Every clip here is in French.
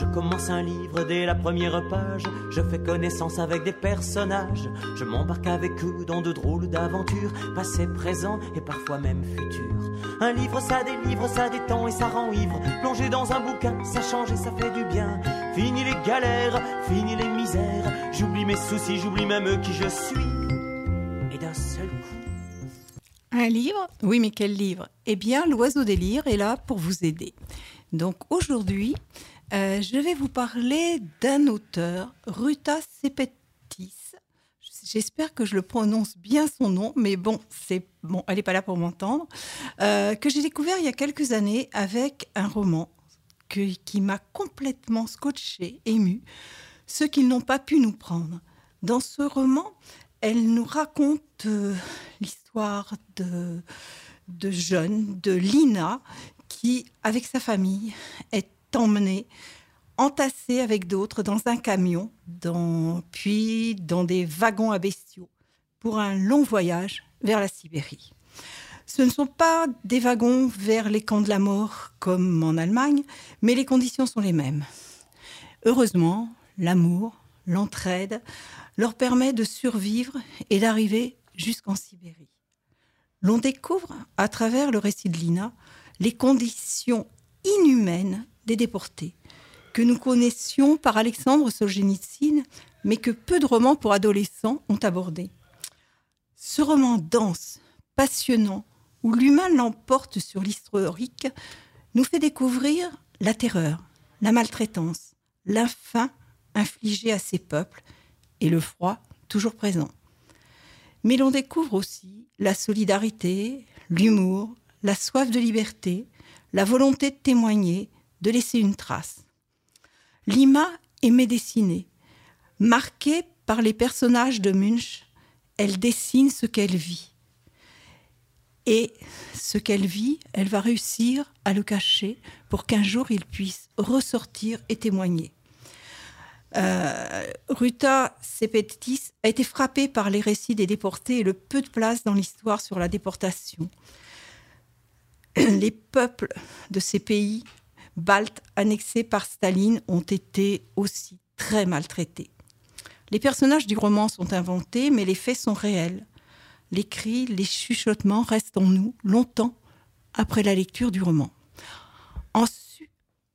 Je commence un livre dès la première page. Je fais connaissance avec des personnages. Je m'embarque avec eux dans de drôles d'aventures, passé, présent et parfois même futur. Un livre ça délivre, ça détend et ça rend ivre. Plonger dans un bouquin, ça change et ça fait du bien. Fini les galères, fini les misères. J'oublie mes soucis, j'oublie même qui je suis. Et d'un seul coup... Un livre ? Oui, mais quel livre ? Eh bien, l'Oiseau des Lyres est là pour vous aider. Donc aujourd'hui, je vais vous parler d'un auteur, Ruta Sepetys. J'espère que je le prononce bien son nom, mais bon, elle n'est pas là pour m'entendre. Que j'ai découvert il y a quelques années avec un roman qui m'a complètement scotché, ému, ce qu'ils n'ont pas pu nous prendre. Dans ce roman, elle nous raconte l'histoire de jeunes, de Lina, qui, avec sa famille, est emmenée, entassée avec d'autres dans un camion, puis dans des wagons à bestiaux, pour un long voyage vers la Sibérie. Ce ne sont pas des wagons vers les camps de la mort comme en Allemagne, mais les conditions sont les mêmes. Heureusement, l'amour, l'entraide leur permet de survivre et d'arriver jusqu'en Sibérie. L'on découvre, à travers le récit de Lina, les conditions inhumaines des déportés, que nous connaissions par Alexandre Solzhenitsyn, mais que peu de romans pour adolescents ont abordé. Ce roman dense, passionnant, où l'humain l'emporte sur l'historique, nous fait découvrir la terreur, la maltraitance, la faim infligée à ces peuples et le froid toujours présent. Mais l'on découvre aussi la solidarité, l'humour, la soif de liberté, la volonté de témoigner, de laisser une trace. Lina aimait dessiner. Marquée par les personnages de Munch, elle dessine ce qu'elle vit. Et ce qu'elle vit, elle va réussir à le cacher pour qu'un jour il puisse ressortir et témoigner. Ruta Sepetys a été frappée par les récits des déportés et le peu de place dans l'histoire sur la déportation. Les peuples de ces pays baltes annexés par Staline ont été aussi très maltraités. Les personnages du roman sont inventés, mais les faits sont réels. Les cris, les chuchotements restent en nous longtemps après la lecture du roman. Ensuite...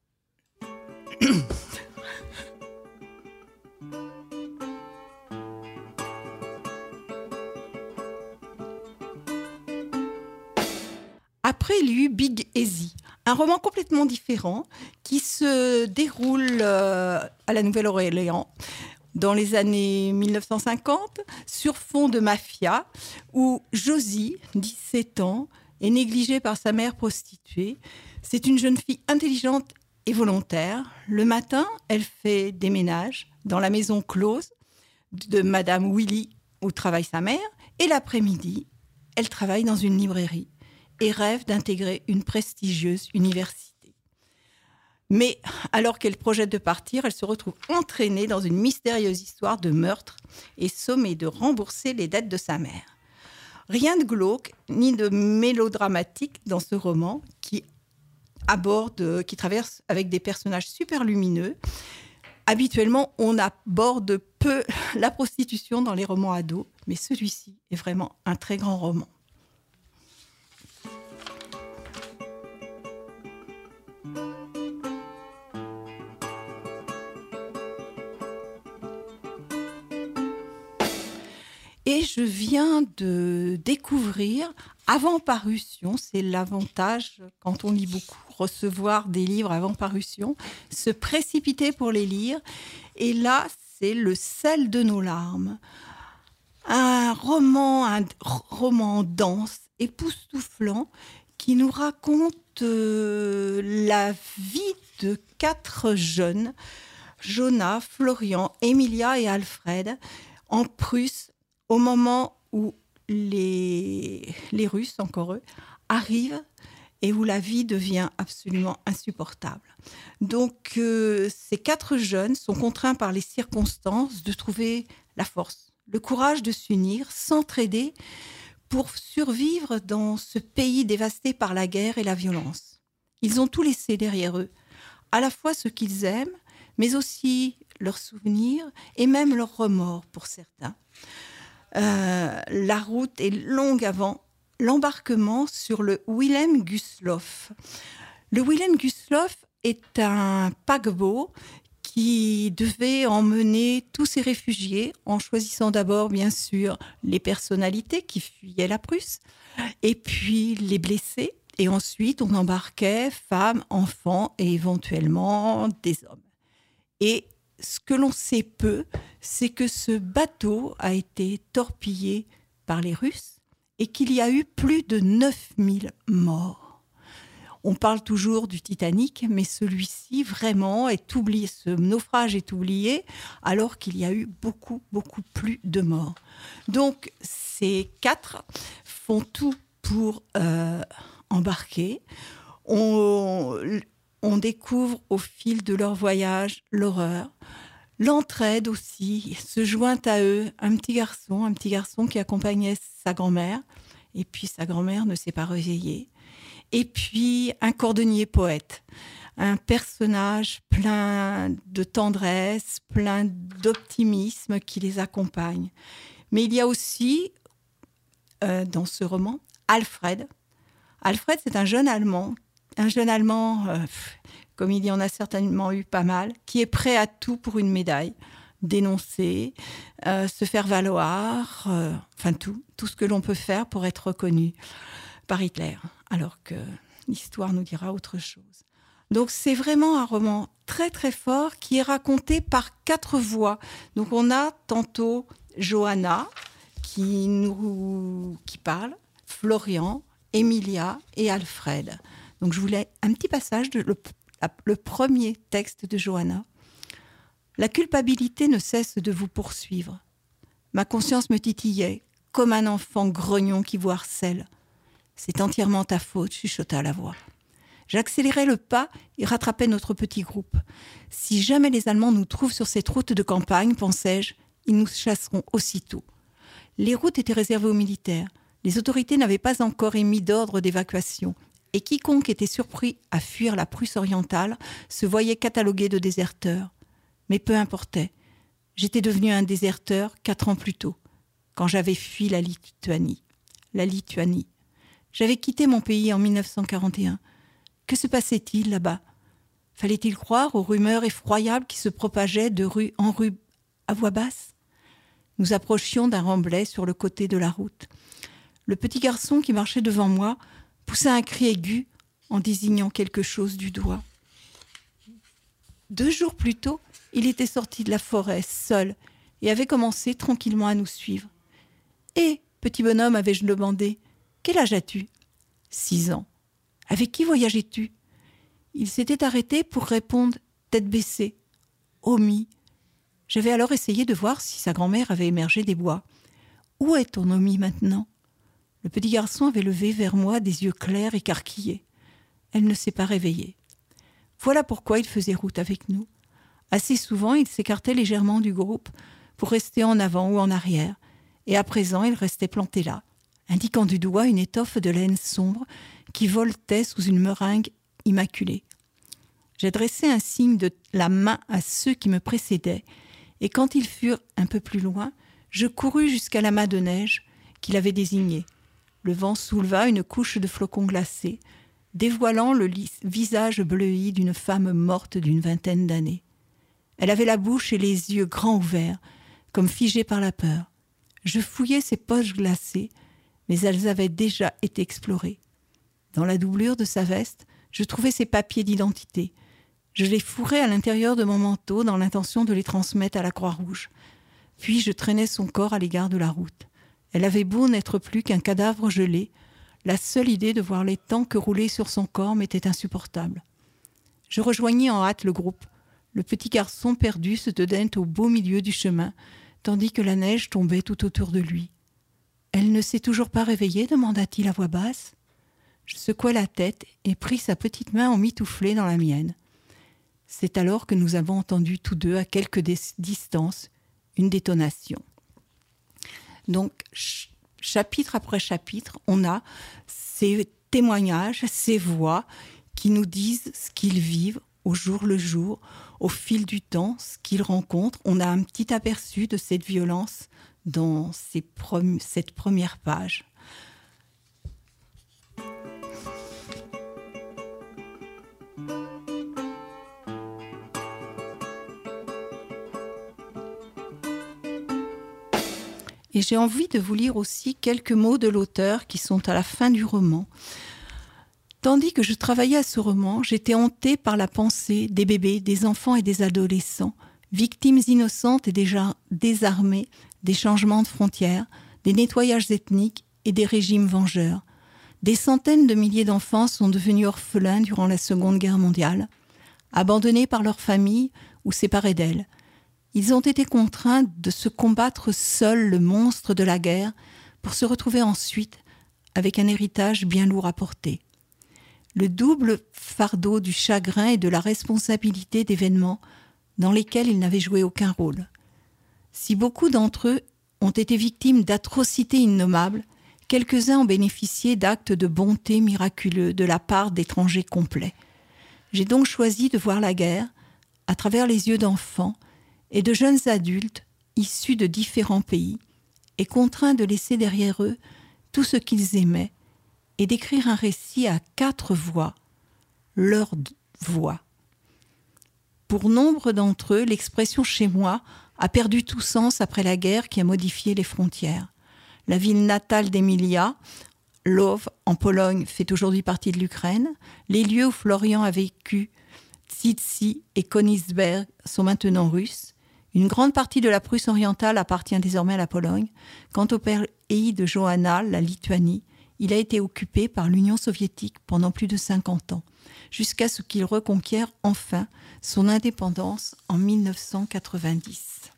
Après, il y a eu Big Easy, un roman complètement différent qui se déroule à la Nouvelle-Orléans dans les années 1950, sur fond de mafia, où Josie, 17 ans, est négligée par sa mère prostituée. C'est une jeune fille intelligente et volontaire. Le matin, elle fait des ménages dans la maison close de Madame Willy, où travaille sa mère, et l'après-midi, elle travaille dans une librairie et rêve d'intégrer une prestigieuse université. Mais alors qu'elle projette de partir, elle se retrouve entraînée dans une mystérieuse histoire de meurtre et sommée de rembourser les dettes de sa mère. Rien de glauque ni de mélodramatique dans ce roman qui traverse avec des personnages super lumineux. Habituellement, on aborde peu la prostitution dans les romans ados, mais celui-ci est vraiment un très grand roman. Et je viens de découvrir, avant parution, c'est l'avantage quand on lit beaucoup, recevoir des livres avant parution, se précipiter pour les lire. Et là, c'est Le sel de nos larmes. Un roman dense, époustouflant, qui nous raconte la vie de 4 jeunes, Jonah, Florian, Emilia et Alfred, en Prusse, au moment où les Russes, encore eux, arrivent et où la vie devient absolument insupportable. Donc, ces 4 jeunes sont contraints par les circonstances de trouver la force, le courage de s'unir, s'entraider pour survivre dans ce pays dévasté par la guerre et la violence. Ils ont tout laissé derrière eux, à la fois ce qu'ils aiment, mais aussi leurs souvenirs et même leurs remords pour certains. La route est longue avant l'embarquement sur le Wilhelm Gustloff. Le Wilhelm Gustloff est un paquebot qui devait emmener tous ces réfugiés en choisissant d'abord, bien sûr, les personnalités qui fuyaient la Prusse, et puis les blessés. Et ensuite, on embarquait femmes, enfants et éventuellement des hommes. Et ce que l'on sait peu, c'est que ce bateau a été torpillé par les Russes et qu'il y a eu plus de 9000 morts. On parle toujours du Titanic, mais celui-ci vraiment est oublié. Ce naufrage est oublié, alors qu'il y a eu beaucoup, beaucoup plus de morts. Donc, ces 4 font tout pour embarquer. On découvre au fil de leur voyage l'horreur. L'entraide aussi se joint à eux. Un petit garçon qui accompagnait sa grand-mère. Et puis, sa grand-mère ne s'est pas réveillée. Et puis, un cordonnier poète, un personnage plein de tendresse, plein d'optimisme qui les accompagne. Mais il y a aussi, dans ce roman, Alfred. Alfred, c'est un jeune Allemand, comme il y en a certainement eu pas mal, qui est prêt à tout pour une médaille, dénoncer, se faire valoir, tout ce que l'on peut faire pour être reconnu par Hitler, alors que l'histoire nous dira autre chose. Donc c'est vraiment un roman très très fort qui est raconté par 4 voix. Donc on a tantôt Johanna qui parle, Florian, Emilia et Alfred. Donc je voulais un petit passage de le premier texte de Johanna. La culpabilité ne cesse de vous poursuivre. Ma conscience me titillait comme un enfant grognon qui vous harcèle. C'est entièrement ta faute, chuchota la voix. J'accélérai le pas et rattrapai notre petit groupe. Si jamais les Allemands nous trouvent sur cette route de campagne, pensais-je, ils nous chasseront aussitôt. Les routes étaient réservées aux militaires. Les autorités n'avaient pas encore émis d'ordre d'évacuation. Et quiconque était surpris à fuir la Prusse orientale se voyait catalogué de déserteur. Mais peu importait. J'étais devenu un déserteur 4 ans plus tôt, quand j'avais fui la Lituanie. J'avais quitté mon pays en 1941. Que se passait-il là-bas ? Fallait-il croire aux rumeurs effroyables qui se propageaient de rue en rue à voix basse ? Nous approchions d'un remblai sur le côté de la route. Le petit garçon qui marchait devant moi poussa un cri aigu en désignant quelque chose du doigt. 2 jours plus tôt, il était sorti de la forêt, seul, et avait commencé tranquillement à nous suivre. « Hé, petit bonhomme, avais-je demandé, quel âge as-tu » ? 6 ans. « Avec qui voyageais-tu » Il s'était arrêté pour répondre tête baissée. « Omi. » J'avais alors essayé de voir si sa grand-mère avait émergé des bois. « Où est ton Omi maintenant » Le petit garçon avait levé vers moi des yeux clairs écarquillés. Elle ne s'est pas réveillée. Voilà pourquoi il faisait route avec nous. Assez souvent, il s'écartait légèrement du groupe pour rester en avant ou en arrière. Et à présent, il restait planté là, indiquant du doigt une étoffe de laine sombre qui voltait sous une meringue immaculée. J'adressai un signe de la main à ceux qui me précédaient, et quand ils furent un peu plus loin, je courus jusqu'à l'amas de neige qu'il avait désigné. Le vent souleva une couche de flocons glacés, dévoilant le visage bleui d'une femme morte d'une 20aine d'années. Elle avait la bouche et les yeux grands ouverts, comme figés par la peur. Je fouillai ses poches glacées, mais elles avaient déjà été explorées. Dans la doublure de sa veste, je trouvai ses papiers d'identité. Je les fourrai à l'intérieur de mon manteau dans l'intention de les transmettre à la Croix-Rouge. Puis je traînai son corps à l'égard de la route. Elle avait beau n'être plus qu'un cadavre gelé, la seule idée de voir les temps que roulaient sur son corps m'était insupportable. Je rejoignis en hâte le groupe. Le petit garçon perdu se tenait au beau milieu du chemin, tandis que la neige tombait tout autour de lui. « Elle ne s'est toujours pas réveillée ?» demanda-t-il à voix basse. Je secouai la tête et pris sa petite main emmitouflée dans la mienne. C'est alors que nous avons entendu tous deux, à quelque distance, une détonation. Donc, chapitre après chapitre, on a ces témoignages, ces voix qui nous disent ce qu'ils vivent au jour le jour, au fil du temps, ce qu'il rencontre. On a un petit aperçu de cette violence dans cette première page. Et j'ai envie de vous lire aussi quelques mots de l'auteur qui sont à la fin du roman. Tandis que je travaillais à ce roman, j'étais hantée par la pensée des bébés, des enfants et des adolescents, victimes innocentes et déjà désarmées des changements de frontières, des nettoyages ethniques et des régimes vengeurs. Des centaines de milliers d'enfants sont devenus orphelins durant la Seconde Guerre mondiale, abandonnés par leurs familles ou séparés d'elles. Ils ont été contraints de se combattre seuls le monstre de la guerre pour se retrouver ensuite avec un héritage bien lourd à porter. Le double fardeau du chagrin et de la responsabilité d'événements dans lesquels ils n'avaient joué aucun rôle. Si beaucoup d'entre eux ont été victimes d'atrocités innommables, quelques-uns ont bénéficié d'actes de bonté miraculeux de la part d'étrangers complets. J'ai donc choisi de voir la guerre à travers les yeux d'enfants et de jeunes adultes issus de différents pays et contraints de laisser derrière eux tout ce qu'ils aimaient et d'écrire un récit à 4 voix, leur voix. Pour nombre d'entre eux, l'expression « chez moi » a perdu tout sens après la guerre qui a modifié les frontières. La ville natale d'Emilia, Lwów, en Pologne, fait aujourd'hui partie de l'Ukraine. Les lieux où Florian a vécu, Tsitsi et Königsberg, sont maintenant russes. Une grande partie de la Prusse orientale appartient désormais à la Pologne. Quant au pays de Johanna, la Lituanie, il a été occupé par l'Union soviétique pendant plus de 50 ans, jusqu'à ce qu'il reconquiert enfin son indépendance en 1990.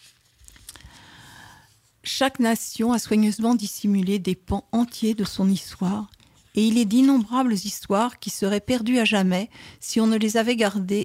Chaque nation a soigneusement dissimulé des pans entiers de son histoire, et il est d'innombrables histoires qui seraient perdues à jamais si ne les avaient gardées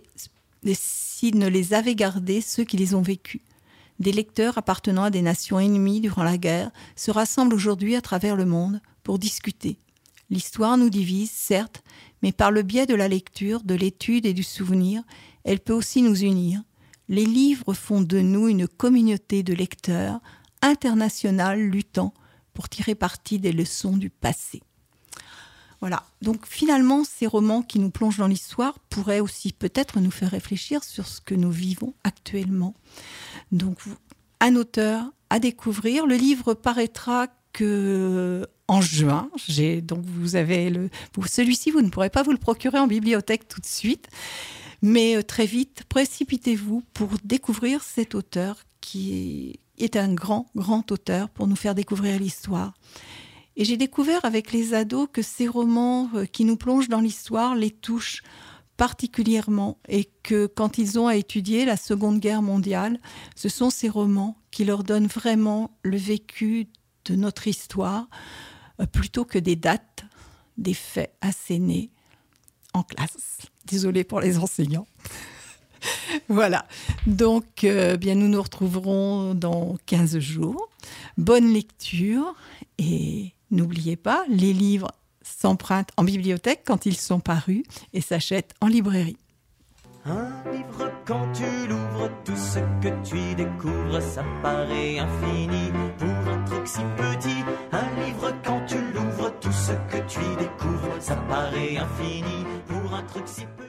ceux qui les ont vécues. Des lecteurs appartenant à des nations ennemies durant la guerre se rassemblent aujourd'hui à travers le monde pour discuter. L'histoire nous divise, certes, mais par le biais de la lecture, de l'étude et du souvenir, elle peut aussi nous unir. Les livres font de nous une communauté de lecteurs internationale luttant pour tirer parti des leçons du passé. Voilà, donc finalement, ces romans qui nous plongent dans l'histoire pourraient aussi peut-être nous faire réfléchir sur ce que nous vivons actuellement. Donc, un auteur à découvrir. Le livre paraîtra en juin. Donc celui-ci, vous ne pourrez pas vous le procurer en bibliothèque tout de suite, mais très vite, précipitez-vous pour découvrir cet auteur qui est un grand, grand auteur pour nous faire découvrir l'histoire. Et j'ai découvert avec les ados que ces romans qui nous plongent dans l'histoire les touchent particulièrement et que quand ils ont à étudier la Seconde Guerre mondiale, ce sont ces romans qui leur donnent vraiment le vécu de notre histoire plutôt que des dates, des faits assénés en classe. Désolée pour les enseignants. Voilà, donc bien nous nous retrouverons dans 15 jours. Bonne lecture et n'oubliez pas, les livres s'empruntent en bibliothèque quand ils sont parus et s'achètent en librairie. Un livre, quand tu l'ouvres, tout ce que tu y découvres, ça paraît infini pour un truc si petit. Un livre, quand tu l'ouvres, tout ce que tu y découvres, ça paraît infini pour un truc si petit.